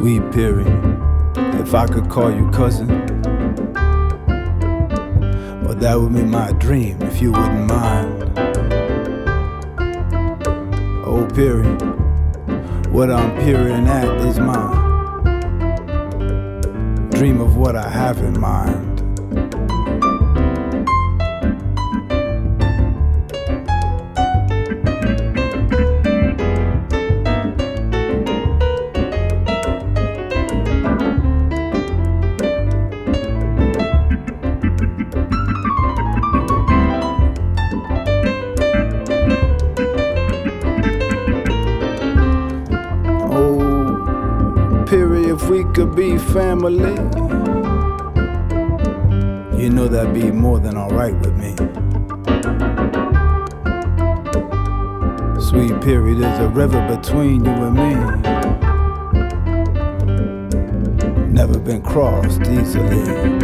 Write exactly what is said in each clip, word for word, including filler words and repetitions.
Sweet Perry, if I could call you cousin, well, that would be my dream if you wouldn't mind. Oh Perry, what I'm peering at is mine. Dream of what I have in mind. If we could be family, you know that'd be more than alright with me. Sweet Perry, there's a river between you and me, never been crossed easily.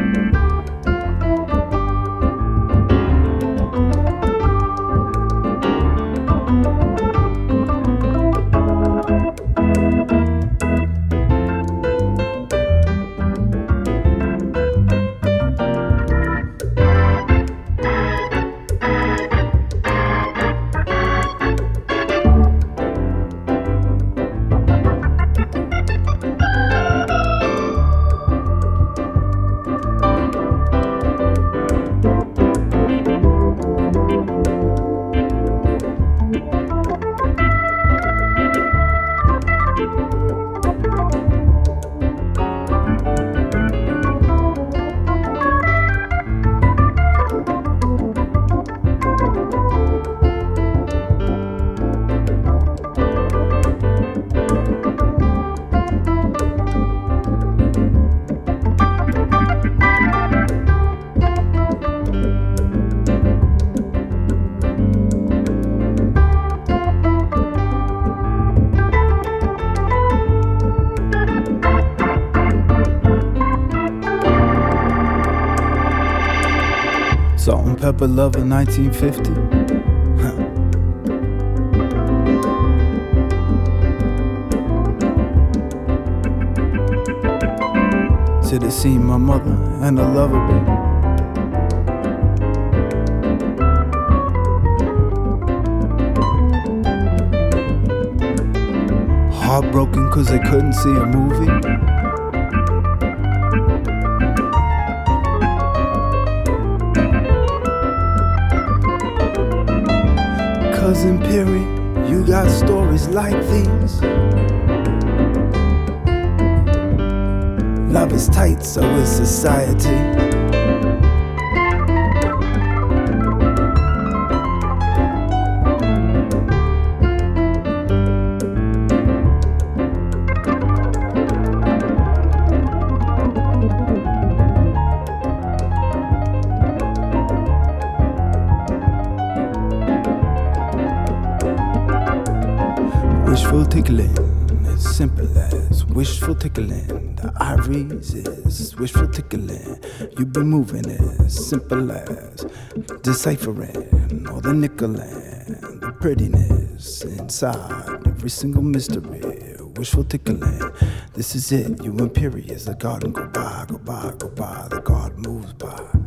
Salt and Pepper Lover, nineteen fifty. Huh. Should have seen my mother and a lover bee. Heartbroken cause they couldn't see a movie. Cousin Perry, you got stories like these. Love is tight, so is society. Wishful tickling, as simple as wishful tickling. The iris is wishful tickling. You've been moving as simple as deciphering all the nickel and the prettiness inside every single mystery. Wishful tickling, this is it. You imperious, the garden go by, go by, go by. The garden moves by.